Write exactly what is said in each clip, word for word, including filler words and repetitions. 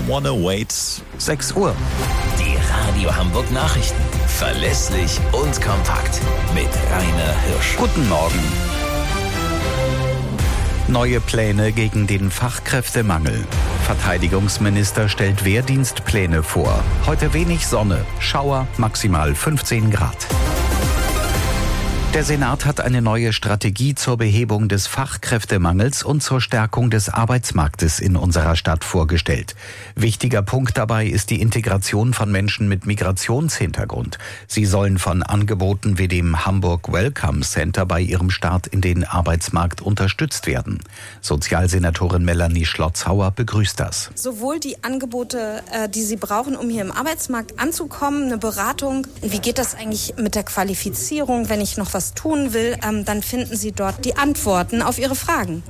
wanna wait. sechs Uhr. Die Radio Hamburg Nachrichten. Verlässlich und kompakt. Mit Rainer Hirsch. Guten Morgen. Neue Pläne gegen den Fachkräftemangel. Verteidigungsminister stellt Wehrdienstpläne vor. Heute wenig Sonne, Schauer, maximal fünfzehn Grad. Der Senat hat eine neue Strategie zur Behebung des Fachkräftemangels und zur Stärkung des Arbeitsmarktes in unserer Stadt vorgestellt. Wichtiger Punkt dabei ist die Integration von Menschen mit Migrationshintergrund. Sie sollen von Angeboten wie dem Hamburg Welcome Center bei ihrem Start in den Arbeitsmarkt unterstützt werden. Sozialsenatorin Melanie Schlotzhauer begrüßt das. Sowohl die Angebote, die sie brauchen, um hier im Arbeitsmarkt anzukommen, eine Beratung, wie geht das eigentlich mit der Qualifizierung, wenn ich noch was tun will, ähm, dann finden Sie dort die Antworten auf Ihre Fragen.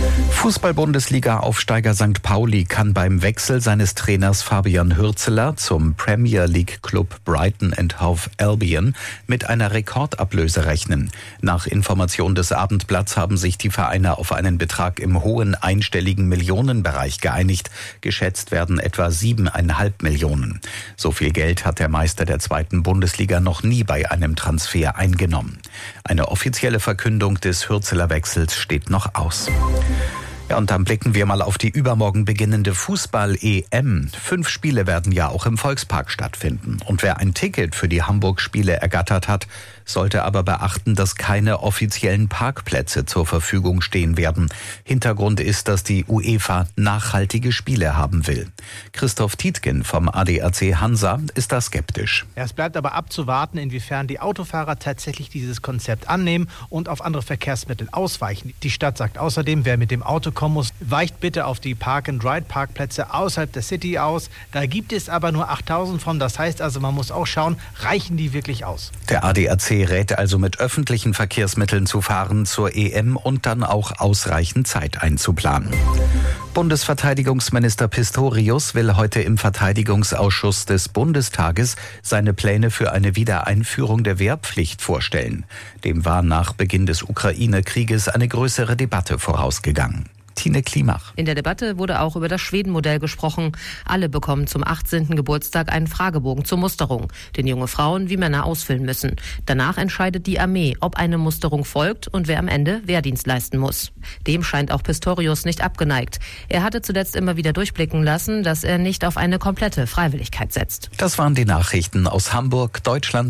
Fußball-Bundesliga-Aufsteiger Sankt Pauli kann beim Wechsel seines Trainers Fabian Hürzeler zum Premier League-Club Brighton and Hove Albion mit einer Rekordablöse rechnen. Nach Information des Abendblatts haben sich die Vereine auf einen Betrag im hohen einstelligen Millionenbereich geeinigt. Geschätzt werden etwa siebeneinhalb Millionen. So viel Geld hat der Meister der zweiten Bundesliga noch nie bei einem Transfer eingenommen. Eine offizielle Verkündung des Hürzeler Wechsels steht noch aus. Ja, und dann blicken wir mal auf die übermorgen beginnende Fußball-E M. Fünf Spiele werden ja auch im Volkspark stattfinden. Und wer ein Ticket für die Hamburg-Spiele ergattert hat, sollte aber beachten, dass keine offiziellen Parkplätze zur Verfügung stehen werden. Hintergrund ist, dass die UEFA nachhaltige Spiele haben will. Christoph Tietgen vom A D A C Hansa ist da skeptisch. Ja, es bleibt aber abzuwarten, inwiefern die Autofahrer tatsächlich dieses Konzept annehmen und auf andere Verkehrsmittel ausweichen. Die Stadt sagt außerdem, wer mit dem Auto kommen muss, weicht bitte auf die Park-and-Ride-Parkplätze außerhalb der City aus. Da gibt es aber nur achttausend von. Das heißt also, man muss auch schauen, reichen die wirklich aus? Der A D A C rät also mit öffentlichen Verkehrsmitteln zu fahren zur E M und dann auch ausreichend Zeit einzuplanen. Bundesverteidigungsminister Pistorius will heute im Verteidigungsausschuss des Bundestages seine Pläne für eine Wiedereinführung der Wehrpflicht vorstellen. Dem war nach Beginn des Ukraine-Krieges eine größere Debatte vorausgegangen. Tine Klimach. In der Debatte wurde auch über das Schweden-Modell gesprochen. Alle bekommen zum achtzehnten Geburtstag einen Fragebogen zur Musterung, den junge Frauen wie Männer ausfüllen müssen. Danach entscheidet die Armee, ob eine Musterung folgt und wer am Ende Wehrdienst leisten muss. Dem scheint auch Pistorius nicht abgeneigt. Er hatte zuletzt immer wieder durchblicken lassen, dass er nicht auf eine komplette Freiwilligkeit setzt. Das waren die Nachrichten aus Hamburg, Deutschland.